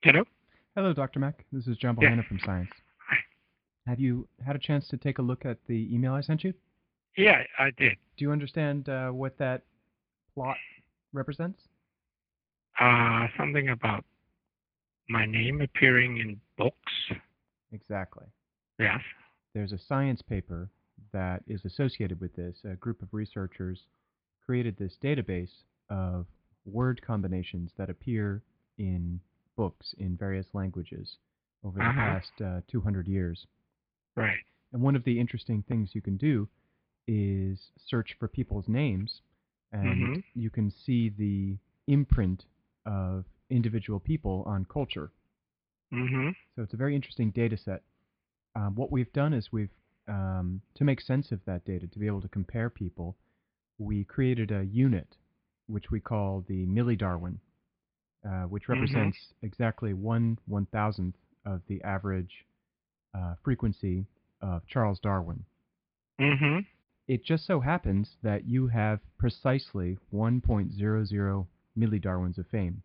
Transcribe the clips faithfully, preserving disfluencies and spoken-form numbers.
Hello? Hello, Doctor Mack. This is John Yes. Bohanna from Science. Hi. Have you had a chance to take a look at the email I sent you? Yeah, I did. Do you understand uh, what that plot represents? Uh, something about my name appearing in books. Exactly. Yes. There's a science paper that is associated with this. A group of researchers created this database of word combinations that appear in books in various languages over the Uh-huh. past uh, two hundred years. Right. And one of the interesting things you can do is search for people's names, and Mm-hmm. you can see the imprint of individual people on culture. Mm-hmm. So it's a very interesting data set. Um, what we've done is we've, um, to make sense of that data, to be able to compare people, we created a unit which we call the millidarwin, uh, which Mm-hmm. represents exactly one one thousandth of the average uh, frequency of Charles Darwin. Mm-hmm. It just so happens that you have precisely one point zero zero millidarwins of fame.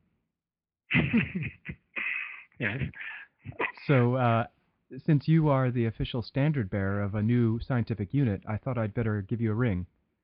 Yes. So, uh, since you are the official standard bearer of a new scientific unit, I thought I'd better give you a ring.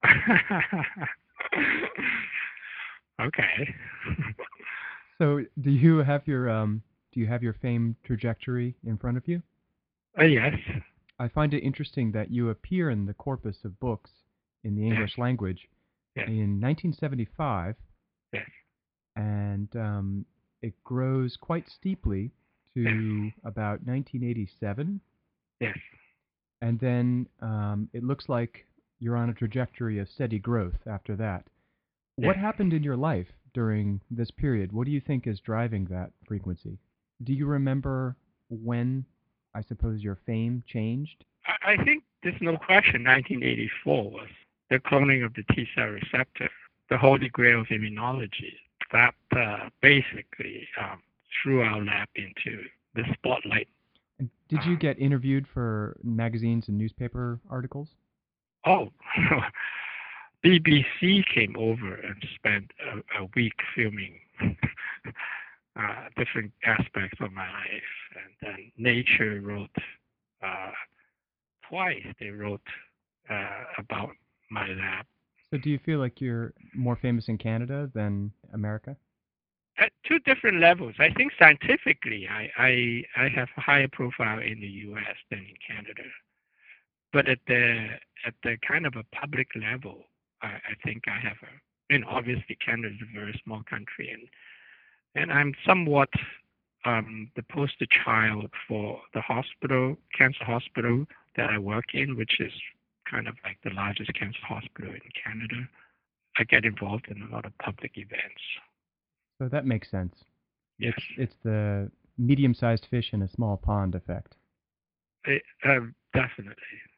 Okay. So, do you have your um, do you have your fame trajectory in front of you? Uh, yes. I find it interesting that you appear in the corpus of books in the Yes. English language Yes. in nineteen seventy-five, Yes. and um, it grows quite steeply Yes. to about nineteen eighty-seven, Yes. and then um, it looks like you're on a trajectory of steady growth after that. What Yes. happened in your life during this period? What do you think is driving that frequency? Do you remember when, I suppose, your fame changed? I, I think there's no question nineteen eighty-four was the cloning of the T cell receptor, the holy grail of immunology. That uh, basically um, threw our lab into the spotlight. And did you Um, get interviewed for magazines and newspaper articles? oh, B B C came over and spent a, a week filming uh, different aspects of my life. And then Nature wrote uh, twice, they wrote uh, about my lab. So do you feel like you're more famous in Canada than America? At two different levels. I think scientifically, I, I, I have a higher profile in the U S than in Canada. But at the at the kind of a public level, I, I think I have a. And obviously, Canada is a very small country, and and I'm somewhat um, the poster child for the hospital, cancer hospital that I work in, which is kind of like the largest cancer hospital in Canada. I get involved in a lot of public events. So that makes sense. Yes, It's it's the medium-sized fish in a small pond effect. it, uh, definitely.